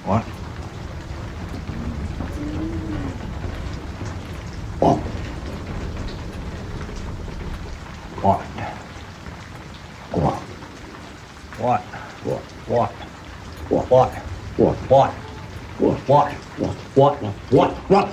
What? What? What? What? What? What? What? What? What? What? What? What? What? What? What?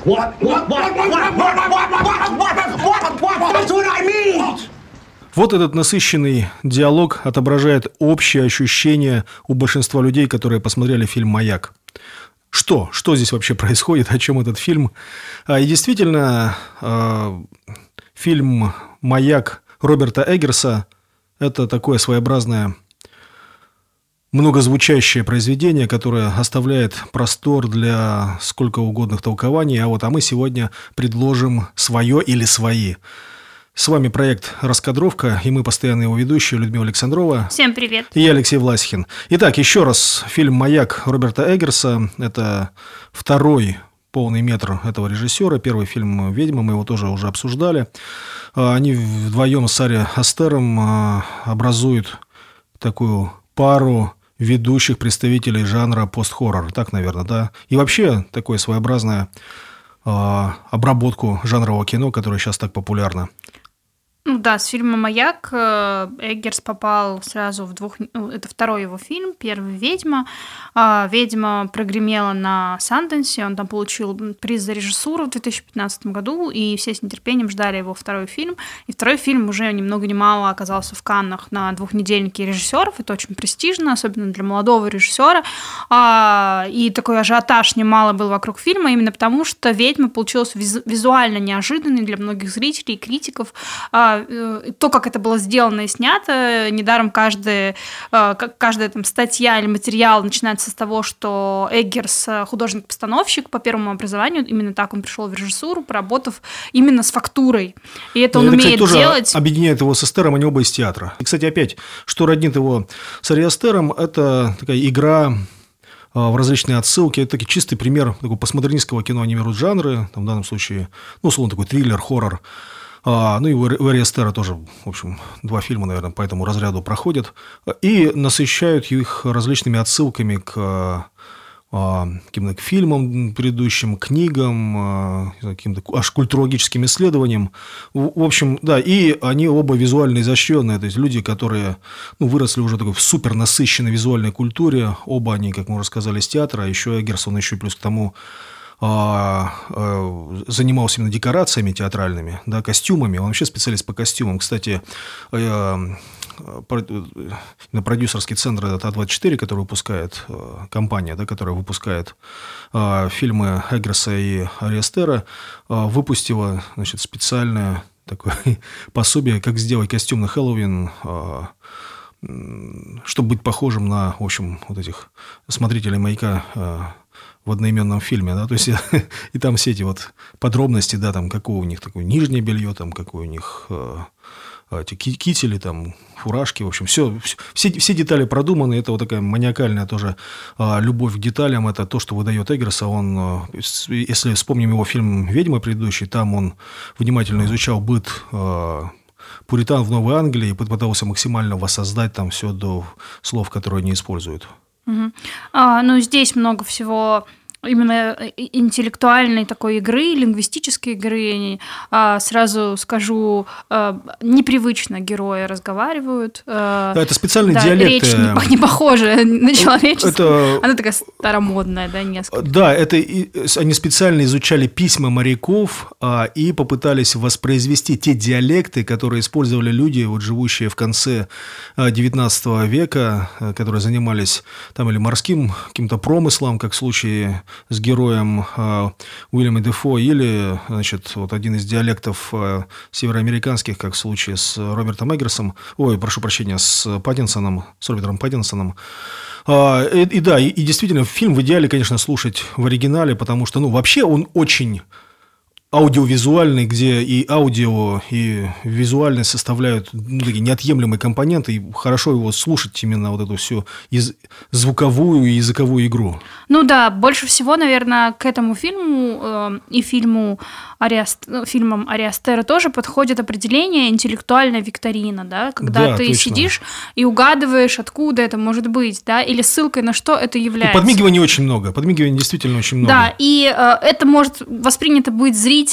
What? That's what I mean! Вот этот насыщенный диалог отображает общее ощущение у большинства людей, которые посмотрели фильм «Маяк». Что здесь вообще происходит, о чем этот фильм? И действительно, фильм «Маяк» Роберта Эггерса – это такое своеобразное многозвучащее произведение, которое оставляет простор для сколько угодных толкований. А мы сегодня предложим свое или свои. С вами проект «Раскадровка», и мы постоянные его ведущие Людмила Александрова. Всем привет. И я, Алексей Власихин. Итак, еще раз, фильм «Маяк» Роберта Эггерса. Это второй полный метр этого режиссера. Первый фильм «Ведьма», мы его тоже уже обсуждали. Они вдвоем с Ари Астером образуют такую пару ведущих представителей жанра пост-хоррор. Так, наверное, да? И вообще такое своеобразное обработку жанрового кино, которое сейчас так популярно. Ну да, с фильма «Маяк» Эггерс попал сразу в двух... Это второй его фильм, первый «Ведьма». «Ведьма» прогремела на Санденсе, он там получил приз за режиссуру в 2015 году, и все с нетерпением ждали его второй фильм. И второй фильм уже ни много ни мало оказался в Каннах на двухнедельнике режиссеров. Это очень престижно, особенно для молодого режиссера. И такой ажиотаж немало был вокруг фильма, именно потому что «Ведьма» получилась визуально неожиданной для многих зрителей и критиков. То, как это было сделано и снято, недаром каждая там статья или материал начинается с того, что Эггерс художник-постановщик по первому образованию, именно так он пришел в режиссуру, поработав именно с фактурой. И это он умеет тоже делать. Объединяет его с Астером, они оба из театра. И, кстати, опять, что роднит его с Ари Астером, это такая игра в различные отсылки. Это таки чистый пример такого постмодернистского кино, они берут жанры, там, в данном случае, условно, такой триллер, хоррор. И у Ари Астера тоже, в общем, 2 фильма, наверное, по этому разряду проходят. И насыщают их различными отсылками к фильмам предыдущим, книгам, каким-то аж культурологическим исследованиям. В общем, да, и они оба визуально изощренные, то есть люди, которые выросли уже такой в супер насыщенной визуальной культуре. Оба они, как мы уже сказали, из театра, а еще Эггерс, он еще плюс к тому занимался именно декорациями театральными, да, костюмами. Он вообще специалист по костюмам. Кстати, продюсерский центр А24, который выпускает компания, да, которая выпускает фильмы Эггерса и Ари Астера, выпустила, значит, специальное такое пособие, как сделать костюм на Хэллоуин, чтобы быть похожим на, в общем, вот этих смотрителей «Маяка» в одноименном фильме, да, то есть и там все эти вот подробности, да, там какое у них такое нижнее белье, там какое у них эти кители, там фуражки, в общем, все детали продуманы. Это вот такая маниакальная тоже любовь к деталям. Это то, что выдает Эггерса. Он, если вспомним его фильм «Ведьма» предыдущий, там он внимательно изучал быт пуритан в Новой Англии и пытался максимально воссоздать там все до слов, которые они используют. Здесь много всего именно интеллектуальной такой игры, лингвистической игры. Сразу скажу, непривычно герои разговаривают. Да, это специальные диалекты. Речь не похожа на человеческую. Она такая старомодная, да, несколько. Да, они специально изучали письма моряков и попытались воспроизвести те диалекты, которые использовали люди, вот, живущие в конце XIX века, которые занимались там или морским каким-то промыслом, как в случае с героем Уильяма Дефо, или, значит, вот один из диалектов североамериканских, как в случае с Робертом Эггерсом, прошу прощения, с Робертом Паттинсоном. И действительно, фильм в идеале, конечно, слушать в оригинале, потому что, вообще он очень аудиовизуальный, где и аудио, и визуальность составляют такие неотъемлемые компоненты, и хорошо его слушать именно вот эту всю звуковую и языковую игру. Ну да, больше всего, наверное, к этому фильму и фильмам Ари Астера тоже подходит определение интеллектуальная викторина, да, когда ты точно сидишь и угадываешь, откуда это может быть, да, или ссылкой на что это является. Подмигиваний очень много, подмигиваний действительно очень много. Да, и это может воспринято быть зрителем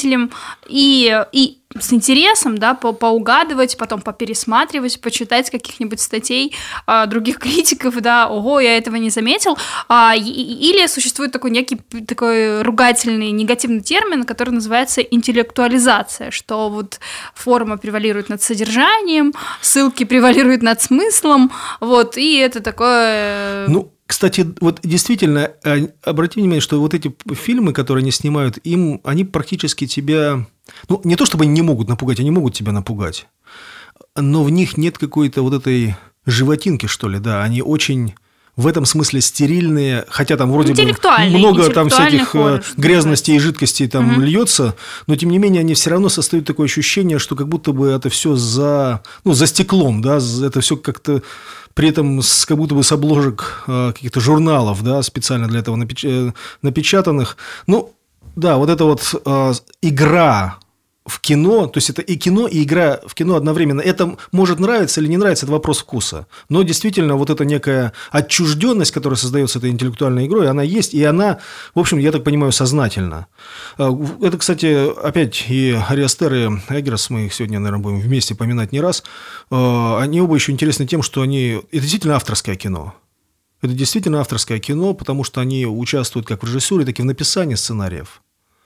и с интересом, да, поугадывать, потом попересматривать, почитать каких-нибудь статей других критиков, да, ого, я этого не заметил. Или существует такой некий такой ругательный негативный термин, который называется интеллектуализация, что вот форма превалирует над содержанием, ссылки превалируют над смыслом, вот, и это такое... Кстати, вот действительно, обрати внимание, что вот эти фильмы, которые они снимают, они практически тебя... не то чтобы они не могут напугать, они могут тебя напугать, но в них нет какой-то вот этой животинки, что ли, да, они очень... В этом смысле стерильные, хотя там вроде бы много там всяких грязностей и жидкостей там льется, но тем не менее они все равно создают такое ощущение, что как будто бы это все за стеклом, да, это все как-то при этом как будто бы с обложек каких-то журналов, да, специально для этого напечатанных. Да, вот эта вот игра в кино, то есть это и кино, и игра в кино одновременно. Это может нравиться или не нравиться, это вопрос вкуса. Но действительно вот эта некая отчужденность, которая создается этой интеллектуальной игрой, она есть, и она, в общем, я так понимаю, сознательно. Это, кстати, опять и Ари Астер, и Эггерс, мы их сегодня, наверное, будем вместе поминать не раз, они оба еще интересны тем, что это действительно авторское кино. Это действительно авторское кино, потому что они участвуют как в режиссуре, так и в написании сценариев.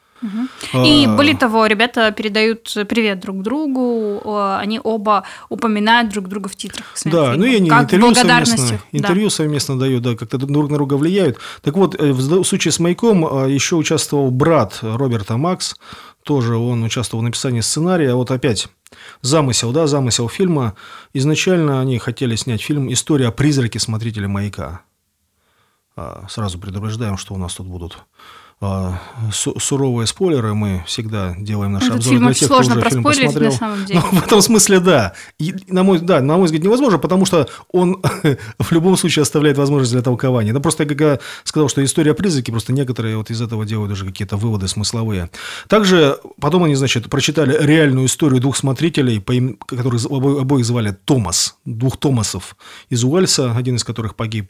И более того, ребята передают привет друг другу, они оба упоминают друг друга в титрах. Да, и они интервью совместно дают, да, как-то друг на друга влияют. Так вот, в случае с Майком еще участвовал брат Роберта Макс, тоже он участвовал в написании сценария. Вот опять замысел фильма. Изначально они хотели снять фильм «История о призраке смотрителя маяка». Сразу предупреждаем, что у нас тут будут суровые спойлеры, мы всегда делаем наши обзоры для тех, кто уже фильм посмотрел. На самом деле. В этом смысле, да. И, на мой взгляд, невозможно, потому что он в любом случае оставляет возможность для толкования. Да просто я как сказал, что история о призраке, просто некоторые вот из этого делают уже какие-то выводы смысловые. Также потом они, прочитали реальную историю двух смотрителей, которых обоих звали Томас, двух Томасов из Уэльса, один из которых погиб.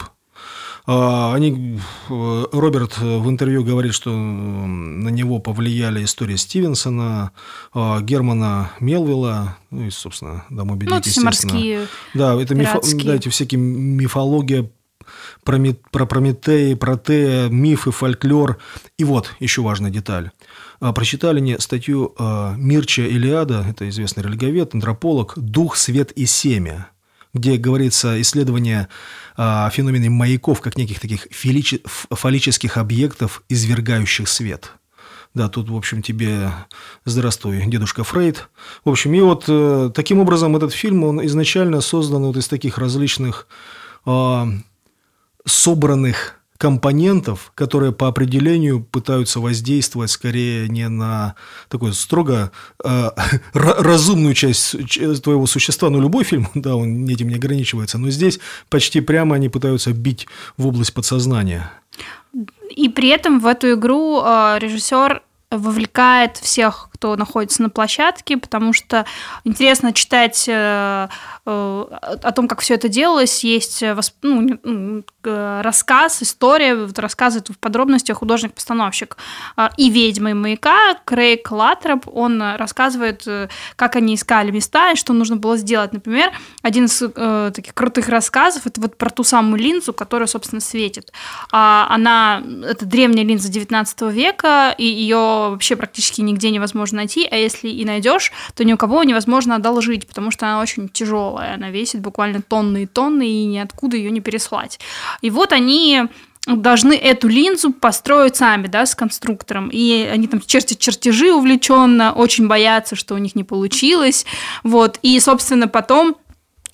Роберт в интервью говорит, что на него повлияли истории Стивенсона, Германа Мелвилла, и, собственно, «Дом убедить», естественно. Да, это эти всякие мифология про Прометея, Протея, мифы, фольклор. И вот еще важная деталь. Прочитали мне статью Мирча Элиада, это известный религовед, антрополог, «Дух, свет и семя», где говорится исследование о феномене маяков как неких таких фаллических объектов, извергающих свет. Да, тут, в общем, тебе здравствуй, дедушка Фрейд. В общем, и вот таким образом этот фильм, он изначально создан вот из таких различных собранных компонентов, которые по определению пытаются воздействовать скорее не на такую строго разумную часть твоего существа, но любой фильм, да, он этим не ограничивается, но здесь почти прямо они пытаются бить в область подсознания. И при этом в эту игру режиссер вовлекает всех, кто находится на площадке, потому что интересно читать о том, как все это делалось. Есть рассказ, история, рассказывает в подробностях художник-постановщик и «Ведьмы» и «Маяка» Крейг Латтроп. Он рассказывает, как они искали места и что нужно было сделать. Например, один из таких крутых рассказов – это вот про ту самую линзу, которая, собственно, светит. Это древняя линза 19 века, и ее вообще практически нигде невозможно найти, а если и найдешь, то ни у кого невозможно одолжить, потому что она очень тяжелая, она весит буквально тонны и тонны, и ниоткуда ее не переслать. И вот они должны эту линзу построить сами, да, с конструктором, и они там чертят чертежи увлеченно, очень боятся, что у них не получилось, вот, и, собственно, потом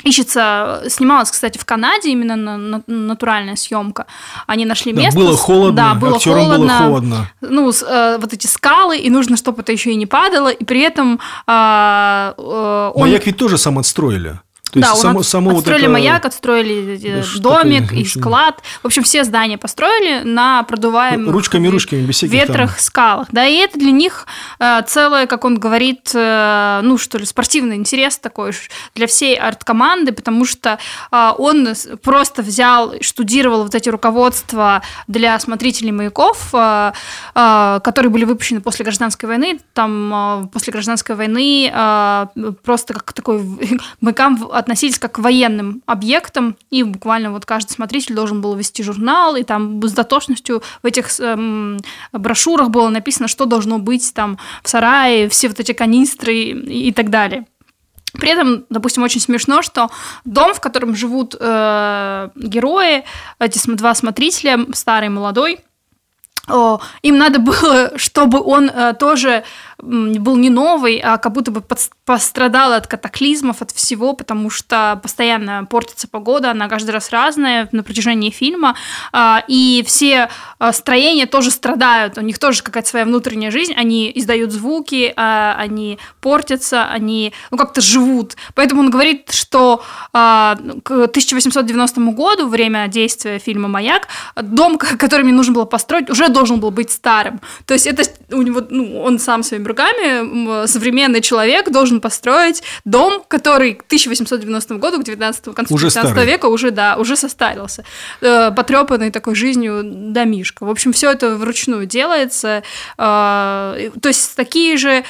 снималась, кстати, в Канаде, именно натуральная съемка. Они нашли место. Было холодно, да, было актерам было холодно. Ну, вот эти скалы, и нужно, чтобы это еще и не падало, и при этом Маяк ведь тоже сам отстроили. То да, есть отстроили маяк, отстроили домик и склад. В общем, все здания построили на продуваемых ручками, без всяких ветрах, скалах. Да, и это для них целое, как он говорит, ну, что ли, спортивный интерес такой для всей арт-команды, потому что он просто взял, штудировал вот эти руководства для смотрителей маяков, которые были выпущены после Гражданской войны. Там после Гражданской войны просто как такой маякам относились как к военным объектам, и буквально вот каждый смотритель должен был вести журнал, и там с дотошностью в этих брошюрах было написано, что должно быть там в сарае, все вот эти канистры и так далее. При этом, допустим, очень смешно, что дом, в котором живут герои, эти два смотрителя, старый и молодой, им надо было, чтобы он тоже был не новый, а как будто бы пострадал от катаклизмов, от всего, потому что постоянно портится погода, она каждый раз разная на протяжении фильма, и все строения тоже страдают, у них тоже какая-то своя внутренняя жизнь, они издают звуки, они портятся, они как-то живут. Поэтому он говорит, что к 1890 году, время действия фильма «Маяк», дом, который мне нужно было построить, уже должен был быть старым. То есть это у него, он сам своими руками, современный человек, должен построить дом, который к 1890 году, к 19 концу 19 века уже состарился. Потрепанный такой жизнью домишко. В общем, все это вручную делается. То есть такие же...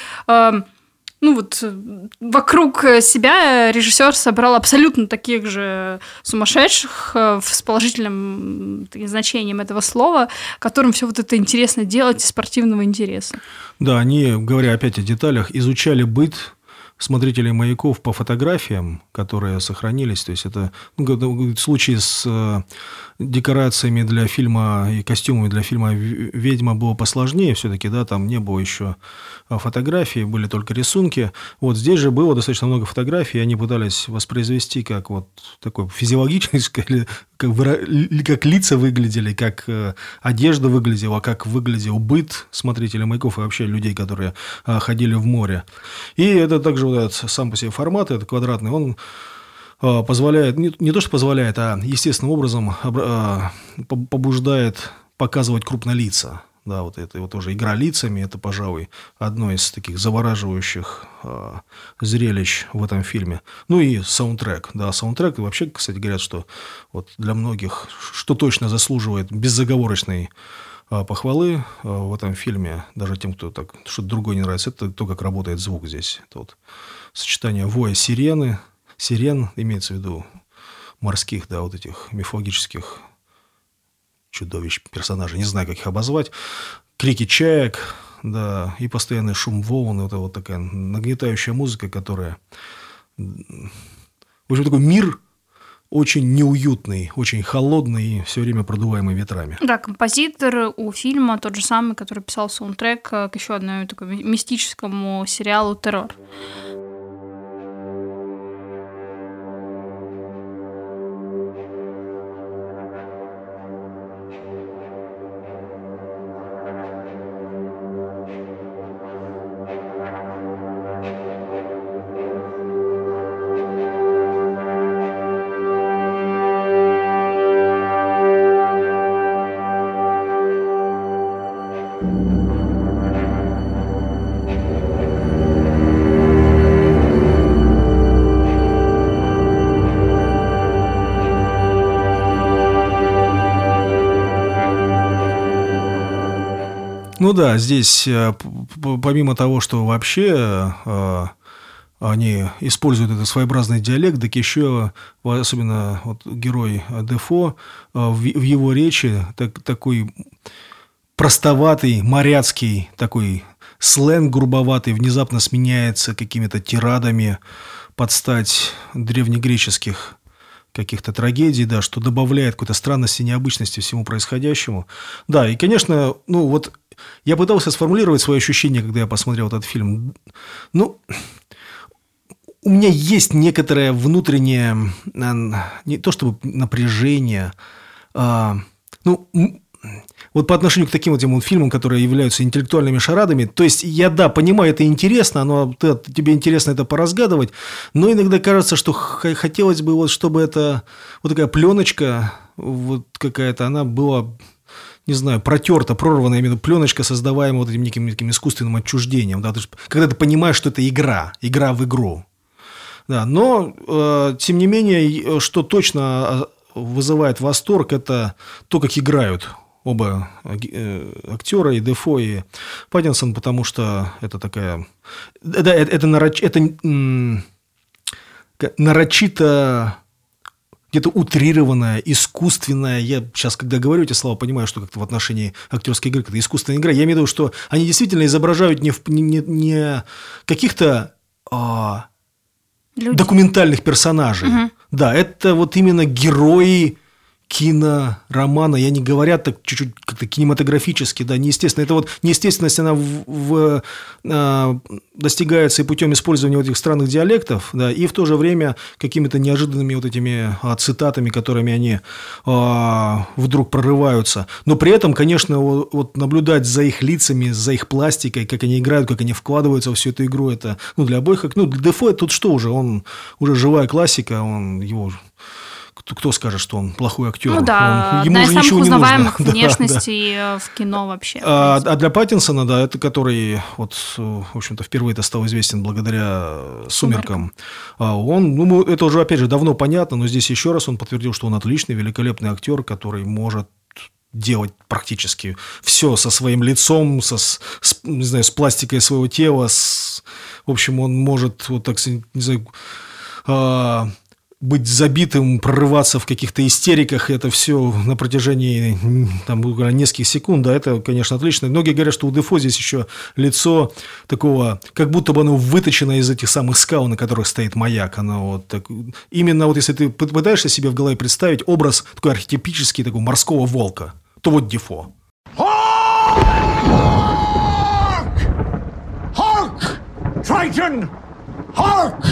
вокруг себя режиссер собрал абсолютно таких же сумасшедших с положительным значением этого слова, которым все вот это интересно делать из спортивного интереса. Да, они, говоря опять о деталях, изучали быт смотрителей маяков по фотографиям, которые сохранились. То есть это случай с декорациями для фильма и костюмами для фильма «Ведьма» было посложнее все-таки, да, там не было еще фотографий, были только рисунки. Вот здесь же было достаточно много фотографий, и они пытались воспроизвести как вот такое физиологическое, как лица выглядели, как одежда выглядела, как выглядел быт смотрителей маяков и вообще людей, которые ходили в море. И это также вот этот сам по себе формат, это квадратный, он позволяет, не то что позволяет, а естественным образом побуждает показывать крупнолица. Да, вот это вот тоже игра лицами, это, пожалуй, одно из таких завораживающих зрелищ в этом фильме. Ну и саундтрек. Да, саундтрек вообще, кстати, говорят, что вот для многих, что точно заслуживает безоговорочной похвалы в этом фильме, даже тем, кто так что-то другое не нравится, это то, как работает звук здесь. Это вот сочетание воя сирен, имеется в виду морских, да, вот этих мифологических чудовищ, персонажей, не знаю, как их обозвать, крики чаек, да, и постоянный шум волн, это вот такая нагнетающая музыка, которая... В общем, такой мир очень неуютный, очень холодный и все время продуваемый ветрами. Да, композитор у фильма тот же самый, который писал саундтрек к еще одному такому мистическому сериалу «Террор». Ну да, здесь помимо того, что вообще они используют этот своеобразный диалект, так еще, особенно вот герой Дефо, в его речи такой простоватый, моряцкий такой сленг грубоватый внезапно сменяется какими-то тирадами под стать древнегреческих каких-то трагедий, да, что добавляет какой-то странности, необычности всему происходящему. Да, и, конечно, ну вот я пытался сформулировать свои ощущения, когда я посмотрел этот фильм. Ну, у меня есть некоторое внутреннее, не то чтобы напряжение, ну, вот по отношению к таким вот этим фильмам, которые являются интеллектуальными шарадами. То есть, я, да, понимаю, это интересно, тебе интересно это поразгадывать, но иногда кажется, что хотелось бы, вот, чтобы это вот такая пленочка вот какая-то, она была, не знаю, протерта, прорванная именно пленочка, создаваемая вот этим неким искусственным отчуждением. Да? Когда ты понимаешь, что это игра в игру. Да, но, тем не менее, что точно вызывает восторг, это то, как играют оба актера, и Дефо, и Паттинсон, потому что это такая... Да, это нарочито где-то утрированная, искусственная. Я сейчас, когда говорю эти слова, понимаю, что как-то в отношении актерской игры это искусственная игра. Я имею в виду, что они действительно изображают не каких-то документальных персонажей. Угу. Да, это вот именно герои киноромана, и они говорят так чуть-чуть как-то кинематографически, да, неестественно. Это вот неестественность, она достигается и путем использования вот этих странных диалектов, да, и в то же время какими-то неожиданными вот этими цитатами, которыми они вдруг прорываются. Но при этом, конечно, вот наблюдать за их лицами, за их пластикой, как они играют, как они вкладываются в всю эту игру, это, ну, для обоих, ну, для Дефо тут что уже, он уже живая классика, его... Кто скажет, что он плохой актер? Ну да, ему одна из же самых ничего узнаваемых не нужно. внешностей в кино вообще. А для Паттинсона, да, это который, вот, в общем-то, впервые-то стал известен благодаря «Сумеркам». Он, ну, это уже, опять же, давно понятно, но здесь еще раз он подтвердил, что он отличный, великолепный актер, который может делать практически все со своим лицом, не знаю, с пластикой своего тела. В общем, он может, вот так, не знаю... быть забитым, прорываться в каких-то истериках, это все на протяжении там, нескольких секунд, да, это, конечно, отлично. Многие говорят, что у Дефо здесь еще лицо такого, как будто бы оно выточено из этих самых скал, на которых стоит маяк. Оно вот так... Именно вот если ты пытаешься себе в голове представить образ такой архетипический, такого морского волка, то вот Дефо. Hark! Triton! Hark!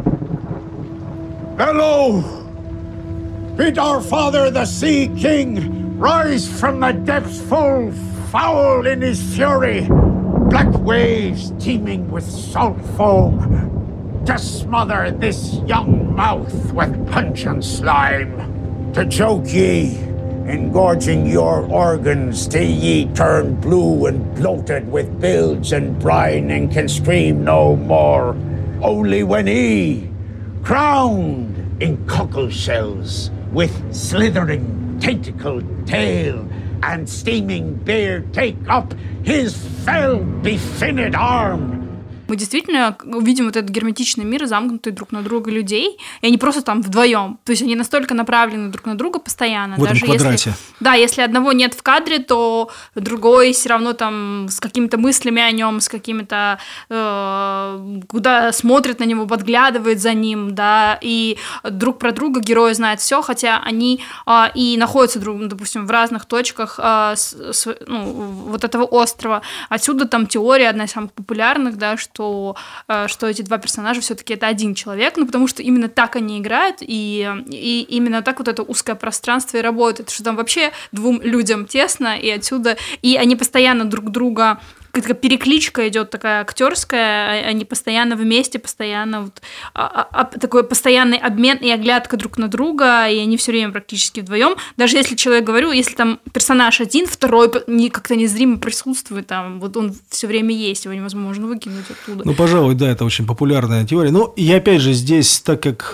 Hello! Bid our father, the Sea King, rise from the depths full, foul in his fury, black waves teeming with salt foam, to smother this young mouth with punch and slime. To choke ye, engorging your organs till ye turn blue and bloated with bilge and brine and can scream no more. Only when he, crowned in cockle shells, with slithering tentacled tail and steaming beard, take up his fell befinned arm. Мы действительно увидим вот этот герметичный мир, замкнутый друг на друга людей, и они просто там вдвоем. То есть они настолько направлены друг на друга постоянно. В этом даже квадрате. если одного нет в кадре, то другой все равно там с какими-то мыслями о нем, с какими-то куда смотрит на него, подглядывает за ним, да, и друг про друга герои знают все, хотя они и находятся, допустим, в разных точках вот этого острова. Отсюда там теория, одна из самых популярных, да, что эти два персонажа все-таки это один человек, ну, потому что именно так они играют, и именно так вот это узкое пространство и работает, что там вообще двум людям тесно, и отсюда, и они постоянно друг друга, какая-то перекличка идет такая актерская, они постоянно вместе, постоянно вот, такой постоянный обмен и оглядка друг на друга, и они все время практически вдвоем. Даже если человек, говорю, если там персонаж один, второй как-то незримо присутствует, там, вот он все время есть, его невозможно выкинуть оттуда. Ну, пожалуй, да, это очень популярная теория. Ну, и опять же, здесь, так как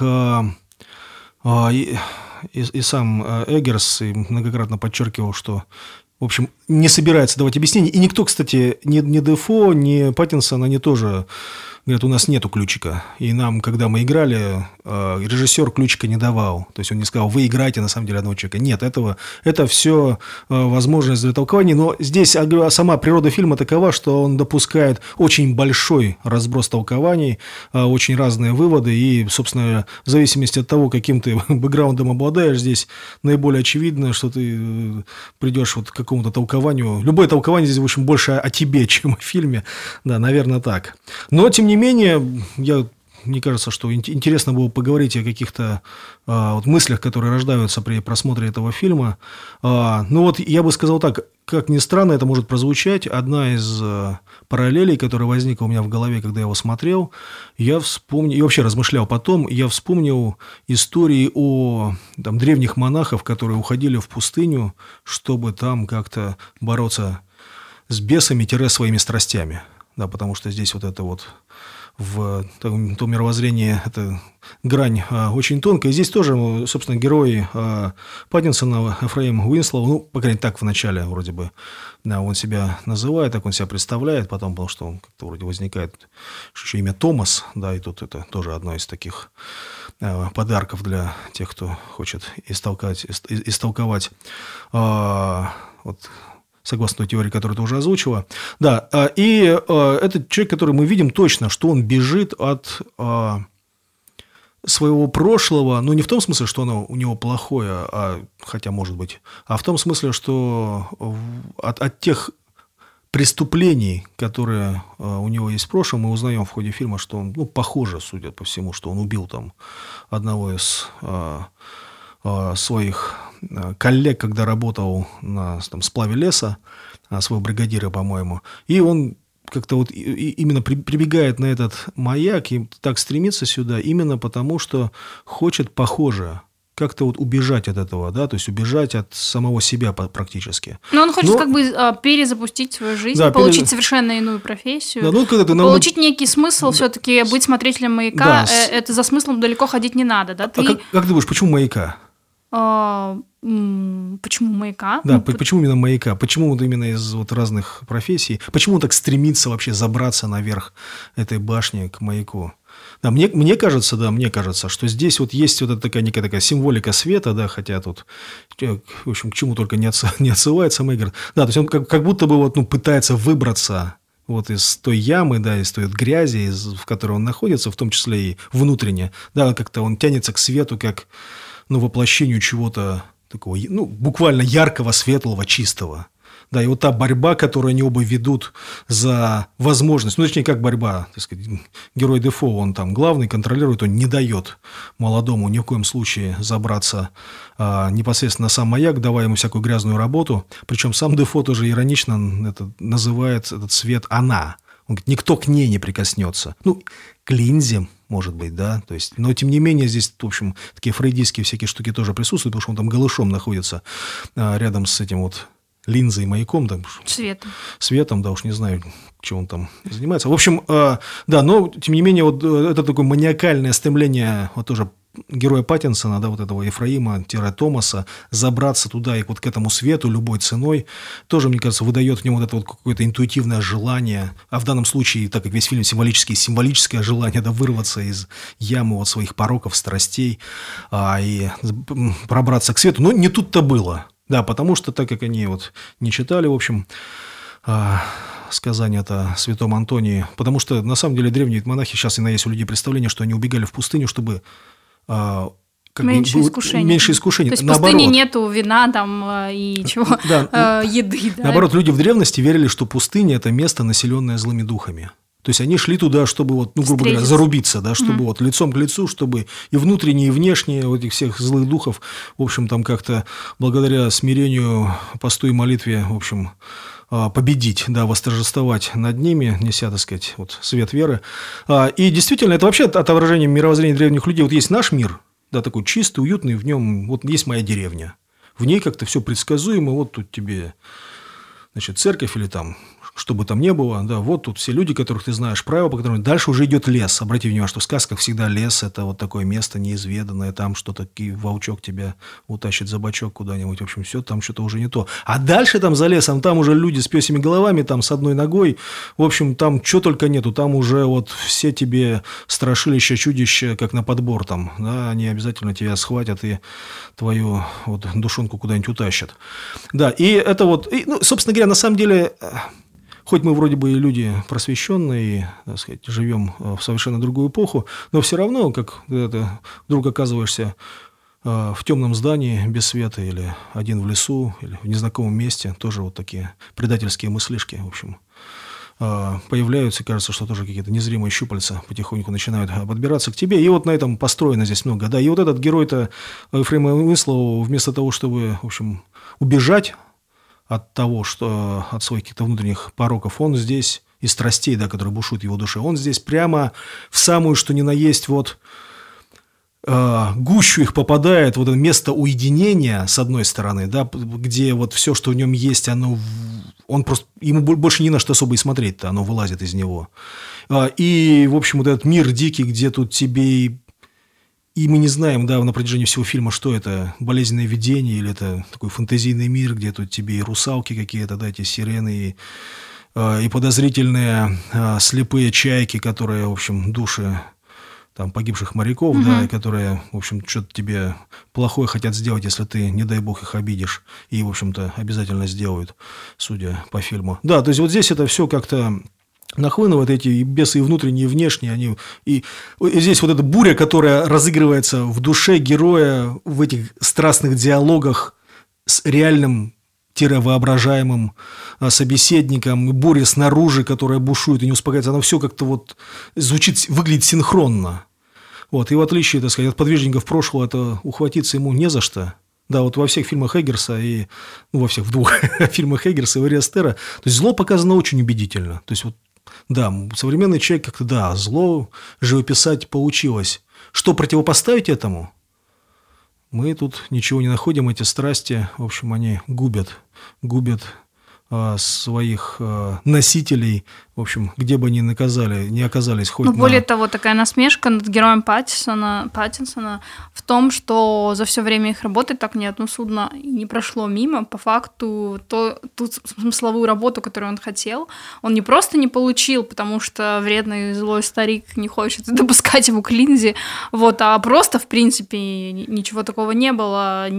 и сам Эггерс многократно подчеркивал, что в общем, не собирается давать объяснений. И никто, кстати, ни Дефо, ни Паттинсон, они тоже говорят, у нас нету ключика. И нам, когда мы играли, режиссер ключика не давал. То есть он не сказал, вы играете на самом деле одного человека. Нет, это все возможность для толкования. Но здесь сама природа фильма такова, что он допускает очень большой разброс толкований, очень разные выводы. И, собственно, в зависимости от того, каким ты бэкграундом обладаешь, здесь наиболее очевидно, что ты придешь вот к какому-то толкованию. Любое толкование здесь, в общем, больше о тебе, чем о фильме. Да, наверное, так. Но, тем не менее, я мне кажется, что интересно было поговорить о каких-то вот мыслях, которые рождаются при просмотре этого фильма. Ну вот я бы сказал так, как ни странно это может прозвучать, одна из параллелей, которая возникла у меня в голове, когда я его смотрел, я вспомнил, и вообще размышлял потом, я вспомнил истории о там, древних монахах, которые уходили в пустыню, чтобы там как-то бороться с бесами-своими страстями. Да, потому что здесь вот это вот в том мировоззрении эта грань очень тонкая. И здесь тоже, собственно, герой Паттинсона, Эфраим Уинслоу, ну, по крайней мере, так в начале вроде бы, да, он себя называет, так он себя представляет, потом, потому что он как-то вроде возникает еще имя Томас, да, и тут это тоже одно из таких подарков для тех, кто хочет истолковать вот, согласно той теории, которую ты уже озвучила. Да, и этот человек, который мы видим точно, что он бежит от своего прошлого, но не в том смысле, что оно у него плохое, хотя может быть, а в том смысле, что от тех преступлений, которые у него есть в прошлом, мы узнаем в ходе фильма, что он, ну, похоже, судя по всему, что он убил там одного из своих коллег, когда работал на там, сплаве леса, своего бригадира, по-моему, и он как-то вот именно прибегает на этот маяк и так стремится сюда именно потому, что хочет, похоже, как-то вот убежать от этого, да, то есть убежать от самого себя практически. Но он хочет как бы перезапустить свою жизнь, да, получить совершенно иную профессию, да, ну, получить некий смысл, все-таки быть смотрителем маяка, да, это за смыслом далеко ходить не надо, да? Как ты думаешь, почему маяка? Почему маяка? Да, почему именно маяка? Почему вот именно из вот разных профессий? Почему он так стремится вообще забраться наверх этой башни к маяку? Да, мне кажется, что здесь вот есть вот эта некая такая символика света, да, хотя тут, в общем, к чему только не отсылается Мейгер. Да, то есть он как будто бы вот, ну, пытается выбраться вот из той ямы, да, из той грязи, в которой он находится, в том числе и внутренне, да, как-то он тянется к свету, как, ну, воплощению чего-то такого, ну, буквально яркого, светлого, чистого. Да, и вот та борьба, которую они оба ведут за возможность, ну, точнее, как борьба, так сказать, герой Дефо, он там главный, контролирует, он не дает молодому ни в коем случае забраться непосредственно на сам маяк, давая ему всякую грязную работу. Причем сам Дефо тоже иронично называет этот свет «она». Он говорит, никто к ней не прикоснется. Ну, к линзе, может быть, да, то есть, но тем не менее здесь, в общем, такие фрейдистские всякие штуки тоже присутствуют, потому что он там голышом находится рядом с этим вот линзой и маяком, там, светом, да, уж не знаю, чем он там занимается. В общем, да, но тем не менее вот это такое маниакальное стремление вот тоже героя Паттинсона, да, вот этого Ефраима-Томаса, забраться туда и вот к этому свету любой ценой, тоже, мне кажется, выдает в нем вот это вот какое-то интуитивное желание, а в данном случае, так как весь фильм символическое желание, да, вырваться из ямы вот своих пороков, страстей и пробраться к свету. Но не тут-то было, да, потому что, так как они вот не читали, в общем, сказание о святом Антонии, потому что, на самом деле, древние монахи, сейчас есть у людей представление, что они убегали в пустыню, чтобы меньше искушений. То есть в пустыне нету вина там и чего, еды. Да? Наоборот, люди в древности верили, что пустыня – это место, населенное злыми духами. То есть они шли туда, чтобы, вот, ну, грубо говоря, зарубиться, да, чтобы вот лицом к лицу, чтобы и внутренние, и внешние вот этих всех злых духов, в общем, там как-то благодаря смирению, посту и молитве, в общем, победить, да, восторжествовать над ними, неся, так сказать, вот, свет веры. И действительно, это вообще отображение мировоззрения древних людей. Вот есть наш мир, да, такой чистый, уютный, в нем вот есть моя деревня. В ней как-то все предсказуемо, вот тут тебе, значит, церковь или там, что бы там ни было, да, вот тут все люди, которых ты знаешь, правила, по которым дальше уже идет лес. Обрати внимание, что в сказках всегда лес – это вот такое место неизведанное, там что-то, волчок тебя утащит за бочок куда-нибудь, в общем, все, там что-то уже не то. А дальше там за лесом, там уже люди с пёсьими головами, там с одной ногой, в общем, там что только нету, там уже вот все тебе страшилища, чудища, как на подбор там, да, они обязательно тебя схватят и твою вот душонку куда-нибудь утащат. Да, и это вот, ну, собственно говоря, на самом деле… Хоть мы вроде бы и люди просвещенные, и, так сказать, живем в совершенно другую эпоху, но все равно, как когда ты вдруг оказываешься в темном здании без света или один в лесу, или в незнакомом месте, тоже вот такие предательские мыслишки, в общем, появляются, и кажется, что тоже какие-то незримые щупальца потихоньку начинают подбираться к тебе. И вот на этом построено здесь много. Да, и вот этот герой-то Ефрема Уинслоу, вместо того, чтобы, в общем, убежать от того, что от своих каких-то внутренних пороков, он здесь, и страстей, да, которые бушуют в его душе, он здесь прямо в самую, что ни на есть, вот гущу их попадает, вот это место уединения, с одной стороны, да, где вот все, что в нем есть, он просто, ему больше не на что особо и смотреть-то, оно вылазит из него. И, в общем, вот этот мир дикий, где тут тебе и мы не знаем, да, на протяжении всего фильма, что это, болезненное видение или это такой фантазийный мир, где тут тебе и русалки какие-то, да, эти сирены, и подозрительные слепые чайки, которые, в общем, души там погибших моряков, да, и которые, в общем, что-то тебе плохое хотят сделать, если ты, не дай бог, их обидишь. И, в общем-то, обязательно сделают, судя по фильму. Да, то есть вот здесь это все как-то нахлынывает, эти бесы и внутренние, и внешние. Они, и здесь вот эта буря, которая разыгрывается в душе героя в этих страстных диалогах с реальным воображаемым собеседником, и буря снаружи, которая бушует и не успокаивается, она все как-то вот звучит, выглядит синхронно. Вот. И в отличие, так сказать, от подвижников прошлого, это ухватиться ему не за что. Да, вот во всех фильмах Эггерса и во всех двух фильмах Эггерса и Ари Астера, то есть зло показано очень убедительно. То есть вот, да, современный человек как-то, да, зло живописать получилось. Что противопоставить этому? Мы тут ничего не находим, эти страсти, в общем, они губят своих носителей, в общем, где бы они не оказались. Хоть более того, такая насмешка над героем Паттинсона в том, что за все время их работы так ни одно судно не прошло мимо. По факту, ту смысловую работу, которую он хотел, он не просто не получил, потому что вредный злой старик не хочет допускать его к линзе, вот, а просто, в принципе, ничего такого не было.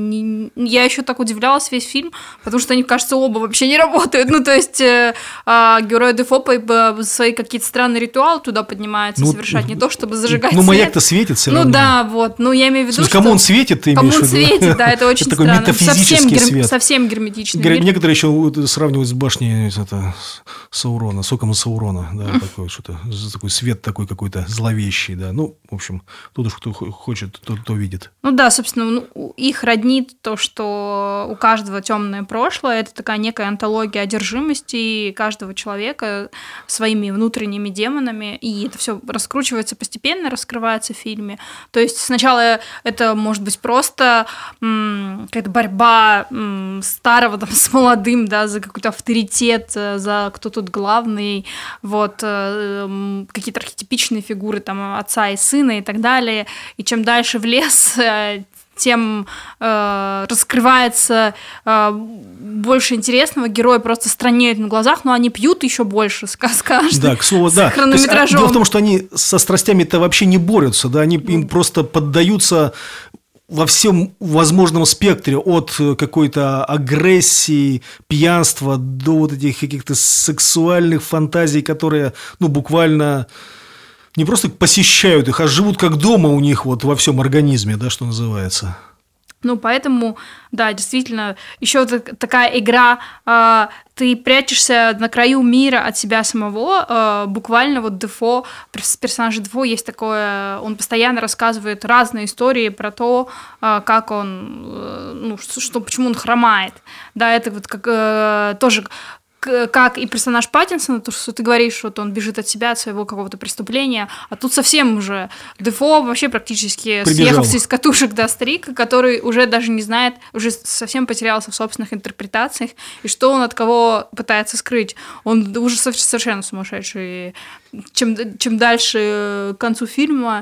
Я еще так удивлялась весь фильм, потому что они, кажется, оба вообще не работают. Ну, то есть герой Дефо свои какие-то странные ритуалы туда поднимаются совершать, не то чтобы зажигать свет. Ну, маяк-то светит все равно. Ну, да, вот. Ну, я имею в виду, что... Кому он светит, ты имеешь в виду? Кому он светит, да, это очень такой странно. метафизический свет. Совсем герметичный мир. Некоторые еще сравнивают с башней Саурона, соком Саурона, да, такой что-то, такой свет такой какой-то зловещий, да. Ну, в общем, тут уж кто хочет, тот видит. Ну да, собственно, их роднит то, что у каждого темное прошлое, это такая некая антология одержимости каждого человека своими внутренними демонами, и это все раскручивается постепенно, раскрывается в фильме. То есть сначала это может быть просто какая-то борьба старого там, с молодым, да, за какой-то авторитет, за кто тут главный, вот, какие-то архетипичные фигуры там, отца и сына и так далее. И чем дальше в лес, тем раскрывается больше интересного, герои просто страннеют на глазах, но они пьют еще больше с каждым. Да, к слову, да. Хронометражом. Дело в том, что они со страстями-то вообще не борются, да, они им просто поддаются во всем возможном спектре, от какой-то агрессии, пьянства до вот этих каких-то сексуальных фантазий, которые, ну, буквально не просто посещают их, а живут как дома у них вот во всем организме, да, что называется. Ну, поэтому, да, действительно, еще такая игра, ты прячешься на краю мира от себя самого, буквально вот Дефо, персонаж Дефо есть такое, он постоянно рассказывает разные истории про то, как он, ну, почему он хромает, да, это вот как тоже... Как и персонаж Паттинсона, то, что ты говоришь, вот он бежит от себя, от своего какого-то преступления, а тут совсем уже Дефо вообще практически съехавший с катушек, да, старик, который уже даже не знает, уже совсем потерялся в собственных интерпретациях, и что он от кого пытается скрыть. Он уже совершенно сумасшедший. Чем дальше к концу фильма,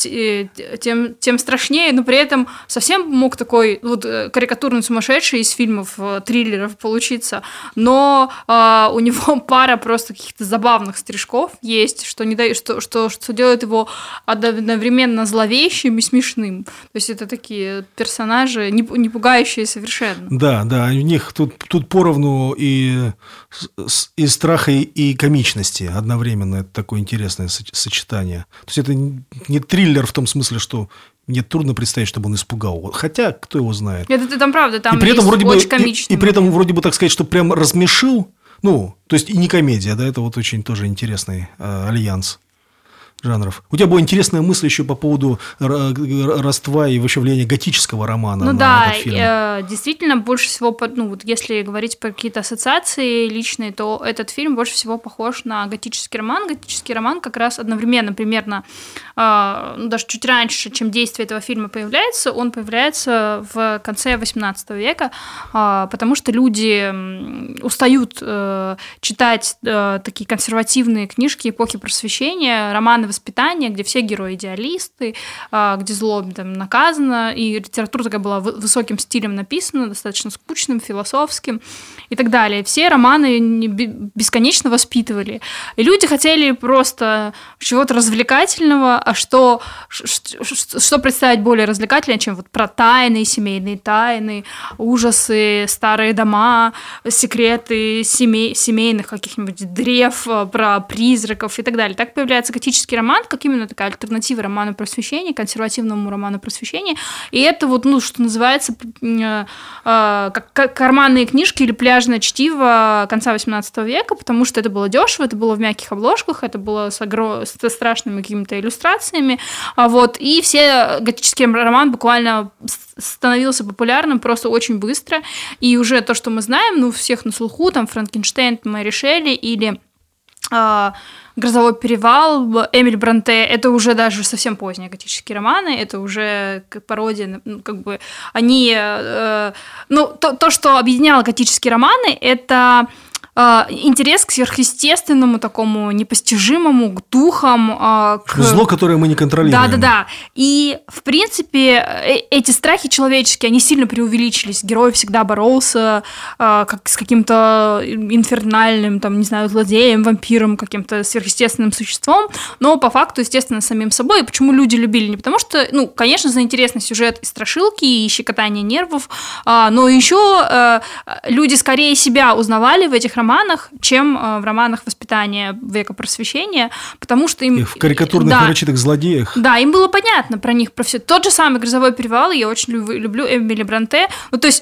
тем страшнее, но при этом совсем мог такой вот карикатурный сумасшедший из фильмов, триллеров получиться, но у него пара просто каких-то забавных стрижков есть, что делает его одновременно зловещим и смешным. То есть это такие персонажи, не пугающие совершенно. Да, да, у них тут поровну и страха, и комичности одновременно. Это такое интересное сочетание. То есть это не триллер в том смысле, что мне трудно представить, чтобы он испугал. Хотя, кто его знает. Это там правда, там и при этом есть вроде очень бы, комичный. И при этом вроде бы, так сказать, что прям размешил, Ну, то есть и не комедия, да, это вот очень тоже интересный альянс жанров. У тебя была интересная мысль еще по поводу родства и вообще влияния готического романа ну, на да, этот фильм. Действительно, больше всего, ну, вот если говорить про какие-то ассоциации личные, то этот фильм больше всего похож на готический роман. Готический роман как раз одновременно, примерно, даже чуть раньше, чем действие этого фильма появляется, он появляется в конце XVIII века, потому что люди устают читать такие консервативные книжки эпохи Просвещения, романы воспитания, где все герои идеалисты, где зло там наказано, и литература такая была высоким стилем написана, достаточно скучным, философским и так далее. Все романы бесконечно воспитывали. И люди хотели просто чего-то развлекательного, а что представить более развлекательное, чем вот про тайны, семейные тайны, ужасы, старые дома, секреты семейных каких-нибудь древ, про призраков и так далее. Так появляется готический роман, как именно такая альтернатива роману Просвещения, консервативному роману Просвещения. И это вот, ну, что называется, как карманные книжки или пляжное чтиво конца XVIII века, потому что это было дешево, это было в мягких обложках, это было со страшными какими-то иллюстрациями. Вот, и готический роман буквально становился популярным просто очень быстро. И уже то, что мы знаем, ну, всех на слуху, там, Франкенштейн, Мэри Шелли или «Грозовой перевал», Эмиль Бронте, это уже даже совсем поздние готические романы, это уже как пародия, ну, как бы они... то, что объединяло готические романы, это интерес к сверхъестественному, такому непостижимому, к духам. Зло, которое мы не контролируем. Да. И, в принципе, эти страхи человеческие, они сильно преувеличились. Герой всегда боролся с каким-то инфернальным, там, не знаю, злодеем, вампиром, каким-то сверхъестественным существом, но по факту, естественно, самим собой. И почему люди любили? Не потому что, ну, конечно, за интересный сюжет и страшилки, и щекотание нервов, но еще люди скорее себя узнавали в этих романах, чем в романах воспитания века Просвещения, потому что им... И в карикатурных нарочитых злодеях. Да, им было понятно про них, про все. Тот же самый «Грозовой перевал», я очень люблю Эмили Бронте, ну, то есть,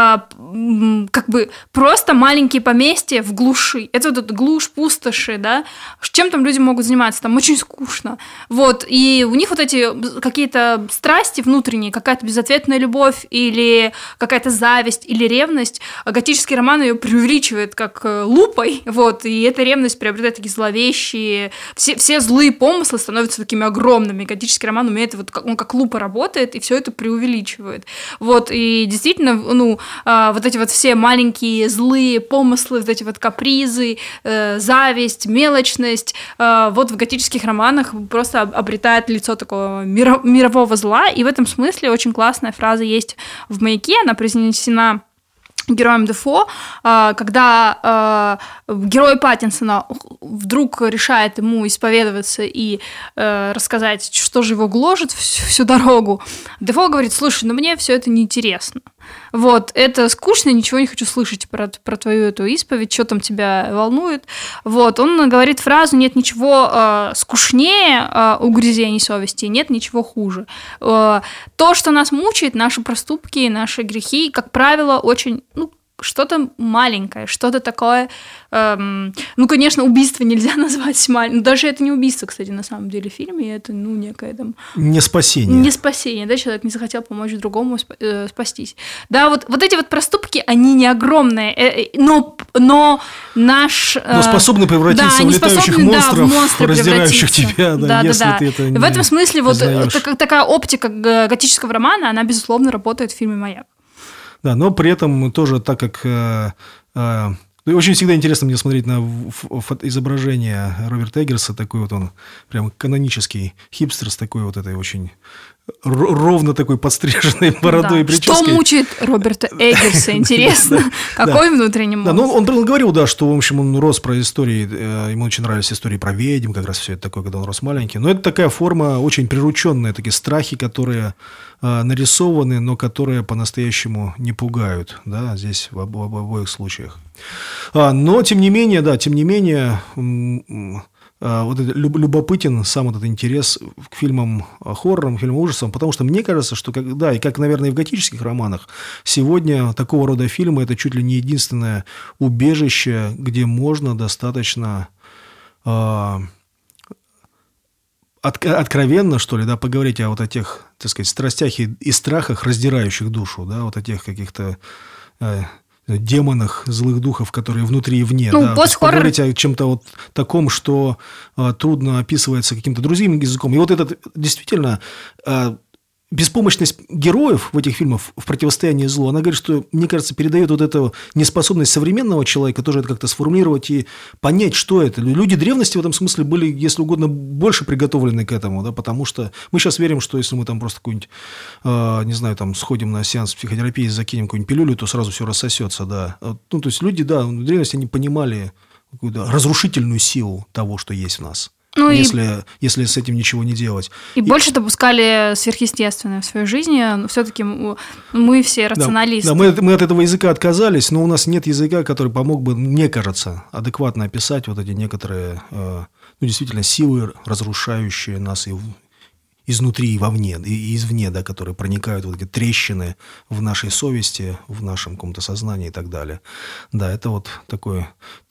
как бы просто маленькие поместья в глуши. Это вот эта глушь, пустоши, да, чем там люди могут заниматься, там очень скучно. Вот, и у них вот эти какие-то страсти внутренние, какая-то безответная любовь или какая-то зависть или ревность, готический роман ее преувеличивает как лупой, вот, и эта ревность приобретает такие зловещие, все злые помыслы становятся такими огромными. Готический роман умеет, вот, он как лупа работает, и все это преувеличивает. Вот, и действительно, ну, вот эти вот все маленькие злые помыслы, вот эти вот капризы, зависть, мелочность, вот в готических романах просто обретает лицо такого мирового зла, и в этом смысле очень классная фраза есть в «Маяке», она произнесена героем Дефо, когда герой Паттинсона вдруг решает ему исповедоваться и рассказать, что же его гложет всю дорогу. Дефо говорит: слушай, ну мне все это неинтересно. Вот, это скучно, ничего не хочу слышать про твою эту исповедь, что там тебя волнует. Вот, он говорит фразу: нет ничего скучнее угрызений совести, нет ничего хуже. То, что нас мучает, наши проступки, наши грехи, как правило, очень, ну, что-то маленькое, что-то такое... ну, конечно, убийство нельзя назвать маленьким. Даже это не убийство, кстати, на самом деле в фильме. Это, ну, некое там... Не спасение. Не спасение, да, человек не захотел помочь другому спастись. Да, вот эти вот проступки, они не огромные, но наш... Но способны превратиться в летающих монстров, раздирающих тебя, да, если ты это не... В этом смысле вот такая оптика готического романа, она, безусловно, работает в фильме «Маяк». Да, но при этом тоже, так как... очень всегда интересно мне смотреть на изображение Роберта Эггерса, такой вот он прям канонический хипстер с такой вот этой очень ровно такой подстриженной бородой и прической. Что мучает Роберта Эггерса, интересно? Какой внутренний монстр? Да, ну он говорил, да, что, в общем, он рос про истории, ему очень нравились истории про ведьм, как раз все это такое, когда он рос маленький. Но это такая форма очень прирученная, такие страхи, которые нарисованы, но которые по-настоящему не пугают, да, здесь в обоих случаях. Но, тем не менее, вот любопытен сам этот интерес к фильмам хоррорам, фильмам ужасам, потому что мне кажется, что, и как, наверное, и в готических романах, сегодня такого рода фильмы – это чуть ли не единственное убежище, где можно достаточно откровенно, что ли, да, поговорить о вот о тех, так сказать, страстях и страхах, раздирающих душу, да, вот о тех каких-то демонах, злых духов, которые внутри и вне. Да, поговорить о чем-то вот таком, что трудно описывается каким-то другим языком. И вот этот действительно беспомощность героев в этих фильмах в противостоянии злу, она говорит, что, мне кажется, передает вот эту неспособность современного человека тоже это как-то сформулировать и понять, что это. Люди древности в этом смысле были, если угодно, больше приготовлены к этому, да, потому что мы сейчас верим, что если мы там просто какую-нибудь, не знаю, там сходим на сеанс психотерапии, закинем какую-нибудь пилюлю, то сразу все рассосется, да. Ну, то есть люди, да, в древности они понимали какую-то разрушительную силу того, что есть в нас. Ну если с этим ничего не делать. И больше допускали сверхъестественное в своей жизни. Все-таки мы все рационалисты. Да, мы от этого языка отказались, но у нас нет языка, который помог бы, мне кажется, адекватно описать вот эти некоторые, действительно, силы, разрушающие нас и изнутри и вовне, и извне, да, которые проникают, вот эти трещины в нашей совести, в нашем каком-то сознании и так далее. Да, это вот такое...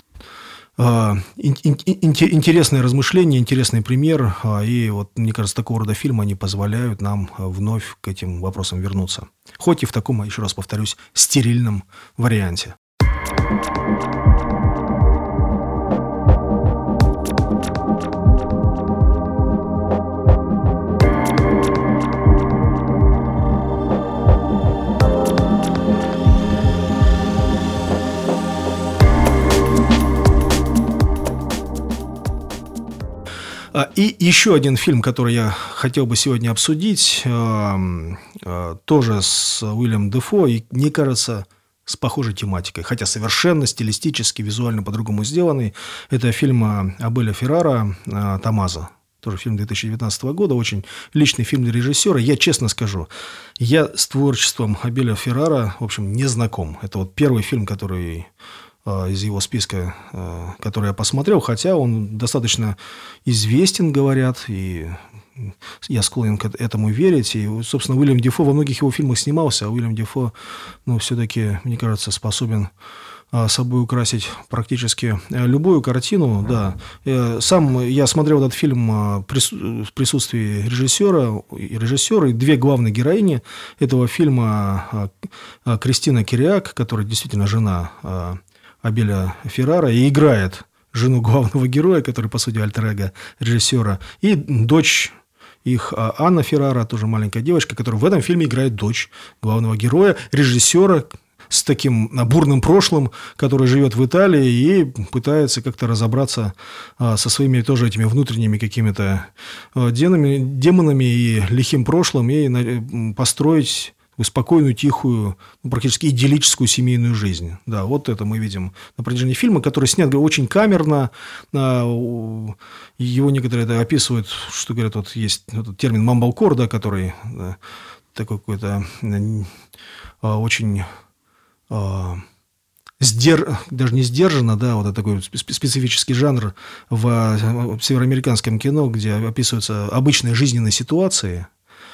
интересное размышление, интересный пример, и вот, мне кажется, такого рода фильмы, они позволяют нам вновь к этим вопросам вернуться. Хоть и в таком, еще раз повторюсь, стерильном варианте. И еще один фильм, который я хотел бы сегодня обсудить, тоже с Уильямом Дефо, и, мне кажется, с похожей тематикой, хотя совершенно стилистически, визуально по-другому сделанный. Это фильм Абеля Феррара «Томмазо». Тоже фильм 2019 года, очень личный фильм для режиссера. Я честно скажу, я с творчеством Абеля Феррара, в общем, не знаком. Это вот первый фильм, который... из его списка, который я посмотрел, хотя он достаточно известен, говорят, и я склонен к этому верить. И, собственно, Уильям Дефо во многих его фильмах снимался, а Уильям Дефо, все-таки, мне кажется, способен собой украсить практически любую картину. Да. Сам я смотрел этот фильм в присутствии режиссера и две главные героини этого фильма Кристина Кириак, которая действительно жена Абеля Феррара, и играет жену главного героя, который, по сути, альтер-эго режиссера, и дочь их Анна Феррара, тоже маленькая девочка, которая в этом фильме играет дочь главного героя, режиссера с таким бурным прошлым, который живет в Италии и пытается как-то разобраться со своими тоже этими внутренними какими-то демонами и лихим прошлым и построить спокойную, тихую, практически идиллическую семейную жизнь. Да, вот это мы видим на протяжении фильма, который снят очень камерно. Его некоторые описывают, что говорят, вот есть этот термин «мамблкор», да, который такой какой-то очень... даже не сдержанно, да, вот это такой специфический жанр в североамериканском кино, где описываются обычные жизненные ситуации,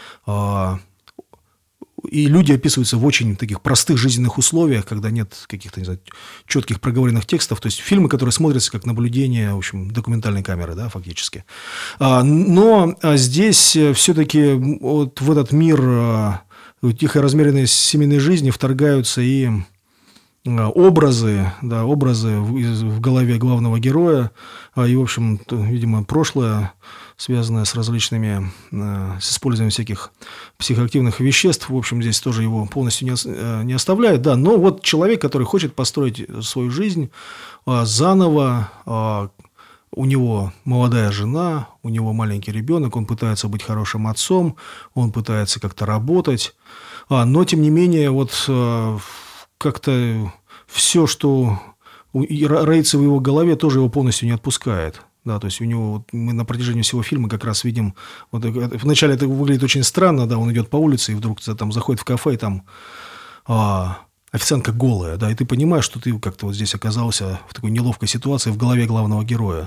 и люди описываются в очень таких простых жизненных условиях, когда нет каких-то, не знаю, четких проговоренных текстов. То есть фильмы, которые смотрятся как наблюдение, в общем, документальной камеры, да, фактически. Но здесь все-таки вот в этот мир тихой размеренной семейной жизни вторгаются и образы в голове главного героя, и, в общем, видимо, прошлое, связанное с различными, с использованием всяких психоактивных веществ, в общем, здесь тоже его полностью не оставляет, да, но вот человек, который хочет построить свою жизнь заново, у него молодая жена, у него маленький ребенок, он пытается быть хорошим отцом, он пытается как-то работать, но, тем не менее, вот как-то все, что роится в его голове, тоже его полностью не отпускает. Да, то есть у него, мы на протяжении всего фильма как раз видим, вот, вначале это выглядит очень странно, да, он идет по улице и вдруг там заходит в кафе, и там официантка голая, да, и ты понимаешь, что ты как-то вот здесь оказался в такой неловкой ситуации в голове главного героя.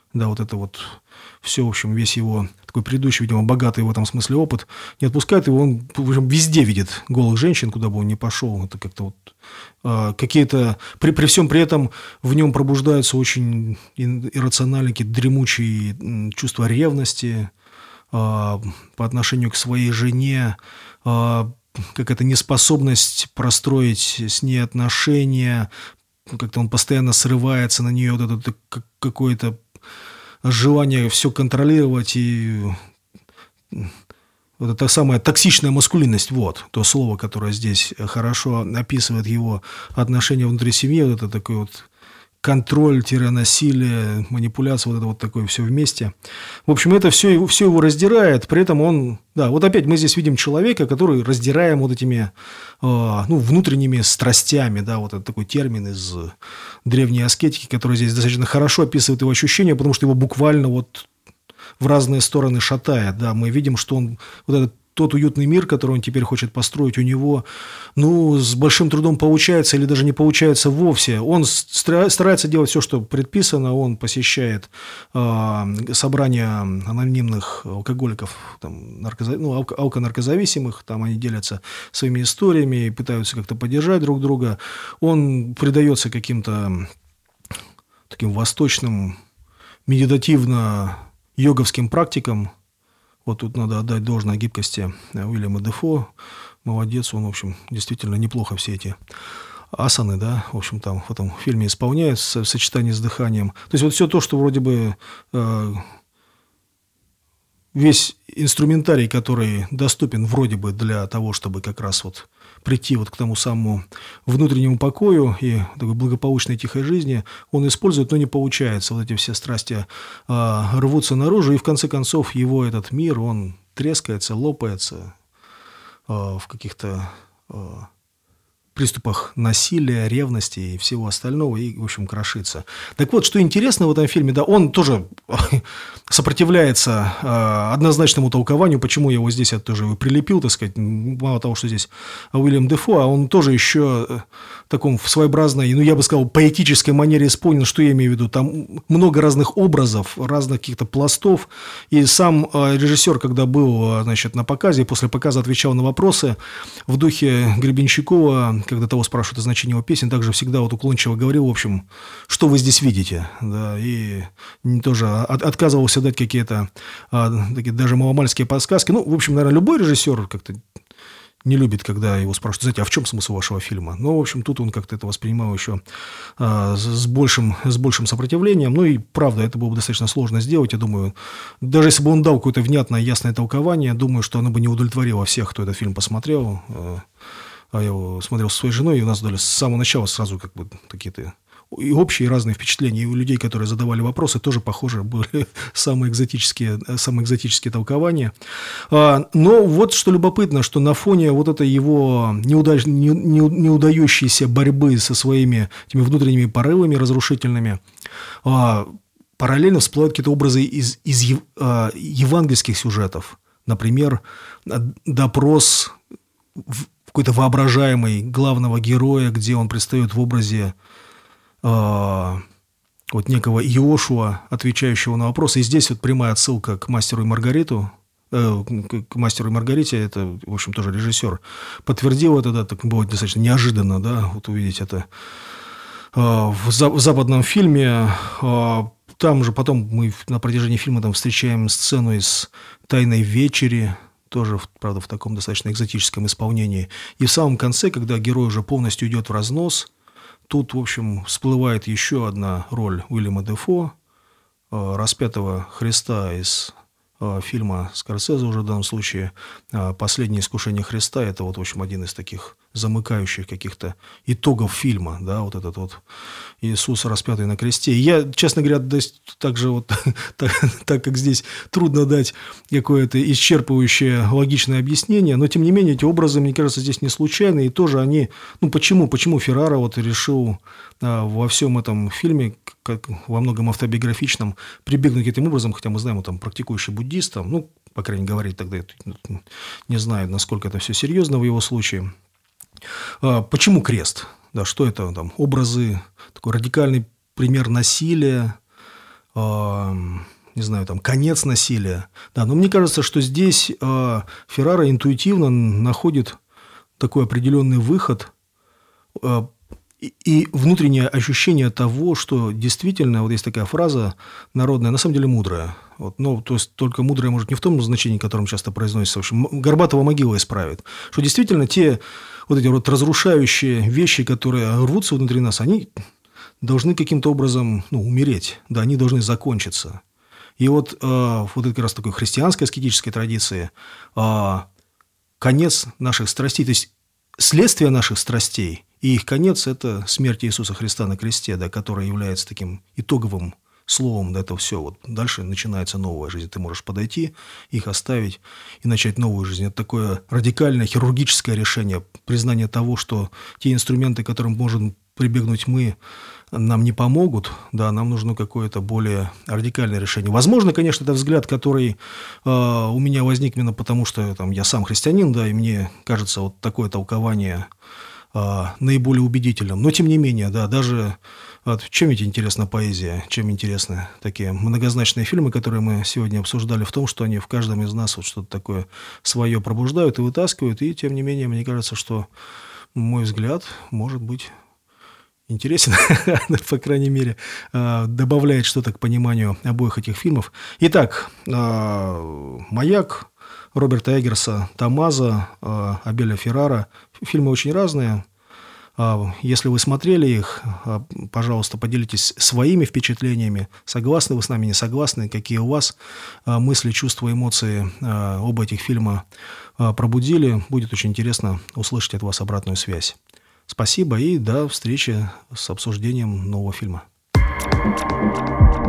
да, вот это вот все, в общем, весь его такой предыдущий, видимо, богатый в этом смысле опыт не отпускает его, он, в общем, везде видит голых женщин, куда бы он ни пошел, это как-то вот какие-то, при всем при этом в нем пробуждаются очень иррациональные, какие-то дремучие чувства ревности по отношению к своей жене, какая-то неспособность простроить с ней отношения, как-то он постоянно срывается на нее, вот это какое-то желание все контролировать и вот эта самая токсичная маскулинность, вот то слово, которое здесь хорошо описывает его отношения внутри семьи, вот это такой вот контроль, насилие, манипуляция, вот это вот такое все вместе. В общем, это все его раздирает, при этом он, да, вот опять мы здесь видим человека, который раздираем вот этими, внутренними страстями, да, вот это такой термин из древней аскетики, который здесь достаточно хорошо описывает его ощущения, потому что его буквально вот в разные стороны шатает, да, мы видим, что он, вот этот тот уютный мир, который он теперь хочет построить, у него, с большим трудом получается или даже не получается вовсе. Он старается делать все, что предписано, он посещает собрания анонимных алкоголиков, алконаркозависимых, там они делятся своими историями и пытаются как-то поддержать друг друга. Он предается каким-то таким восточным, медитативно-йоговским практикам. Вот тут надо отдать должное гибкости Уильяма Дефо. Молодец, он, в общем, действительно неплохо все эти асаны, да, в общем, там в этом фильме исполняет в сочетании с дыханием. То есть вот все то, что вроде бы весь инструментарий, который доступен вроде бы для того, чтобы как раз вот прийти вот к тому самому внутреннему покою и такой благополучной тихой жизни, он использует, но не получается. Вот эти все страсти рвутся наружу, и в конце концов его этот мир, он трескается, лопается в каких-то приступах насилия, ревности и всего остального, и, в общем, крошится. Так вот, что интересно в этом фильме, да, он тоже сопротивляется однозначному толкованию, почему я его здесь тоже прилепил, так сказать, мало того, что здесь Уильям Дефо, а он тоже еще в таком в своеобразной, я бы сказал, поэтической манере исполнен, что я имею в виду, там много разных образов, разных каких-то пластов, и сам режиссер, когда был, значит, на показе, после показа отвечал на вопросы в духе Гребенщикова, когда того спрашивают о значении его песен, также всегда вот уклончиво говорил, в общем, что вы здесь видите, да, и тоже отказывался дать какие-то такие даже маломальские подсказки. В общем, наверное, любой режиссер как-то не любит, когда его спрашивают, знаете, а в чем смысл вашего фильма? В общем, тут он как-то это воспринимал еще с большим сопротивлением. И правда, это было бы достаточно сложно сделать, я думаю. Даже если бы он дал какое-то внятное, ясное толкование, думаю, что оно бы не удовлетворило всех, кто этот фильм посмотрел. А я его смотрел со своей женой, и у нас с самого начала сразу как бы какие-то и общие, и разные впечатления. И у людей, которые задавали вопросы, тоже, похоже, были самые экзотические толкования. Но вот что любопытно, что на фоне вот этой его неудающейся борьбы со своими этими внутренними порывами разрушительными, параллельно всплывают какие-то образы из евангельских сюжетов. Например, допрос какой-то воображаемый главного героя, где он предстает в образе вот некого Иошуа, отвечающего на вопросы. И здесь вот прямая отсылка к «Мастеру и Маргариту». К «Мастеру и Маргарите», это, в общем, тоже режиссер подтвердил это, да, так было достаточно неожиданно, да, вот увидеть это в западном фильме. Там же потом мы на протяжении фильма там встречаем сцену из «Тайной вечери», тоже, правда, в таком достаточно экзотическом исполнении. И в самом конце, когда герой уже полностью идет в разнос, тут, в общем, всплывает еще одна роль Уильяма Дефо, распятого Христа из фильма Скорсезе уже в данном случае «Последнее искушение Христа». Это вот, в общем, один из таких замыкающих каких-то итогов фильма, да, вот этот вот Иисус, распятый на кресте. И я, честно говоря, также вот, так как здесь трудно дать какое-то исчерпывающее логичное объяснение, но, тем не менее, эти образы, мне кажется, здесь не случайны, и тоже они, почему Феррара вот решил во всем этом фильме, как во многом автобиографичном, прибегнуть к этим образом, хотя мы знаем, он там практикующий буддист, по крайней мере, говорить тогда, не знаю, насколько это все серьезно в его случае. Почему крест? Да, что это там? Образы, такой радикальный пример насилия, не знаю, там, конец насилия. Да, но мне кажется, что здесь Феррара интуитивно находит такой определенный выход и внутреннее ощущение того, что действительно, вот есть такая фраза народная, на самом деле мудрая. Вот, ну, то есть, только мудрая, может, не в том значении, которым часто произносится. В общем, Горбатова могила исправит. Что действительно те вот эти вот разрушающие вещи, которые рвутся внутри нас, они должны каким-то образом, ну, умереть. Да, они должны закончиться. И вот это как раз такой христианской аскетической традиции конец наших страстей, то есть следствие наших страстей и их конец – это смерть Иисуса Христа на кресте, да, которая является таким итоговым словом, да, это все. Вот дальше начинается новая жизнь. Ты можешь подойти, их оставить и начать новую жизнь. Это такое радикальное хирургическое решение, признание того, что те инструменты, к которым можем прибегнуть мы, нам не помогут, да, нам нужно какое-то более радикальное решение. Возможно, конечно, это взгляд, который у меня возник именно потому, что там, я сам христианин, да, и мне кажется, вот такое толкование наиболее убедительным. Но, тем не менее, да, даже чем ведь интересна поэзия, чем интересны такие многозначные фильмы, которые мы сегодня обсуждали, в том, что они в каждом из нас вот что-то такое свое пробуждают и вытаскивают, и, тем не менее, мне кажется, что мой взгляд может быть интересен, по крайней мере, добавляет что-то к пониманию обоих этих фильмов. Итак, «Маяк» Роберта Эггерса, Томмазо, Абеля Феррара. Фильмы очень разные. Если вы смотрели их, пожалуйста, поделитесь своими впечатлениями. Согласны вы с нами, не согласны? Какие у вас мысли, чувства, эмоции оба этих фильма пробудили? Будет очень интересно услышать от вас обратную связь. Спасибо и до встречи с обсуждением нового фильма.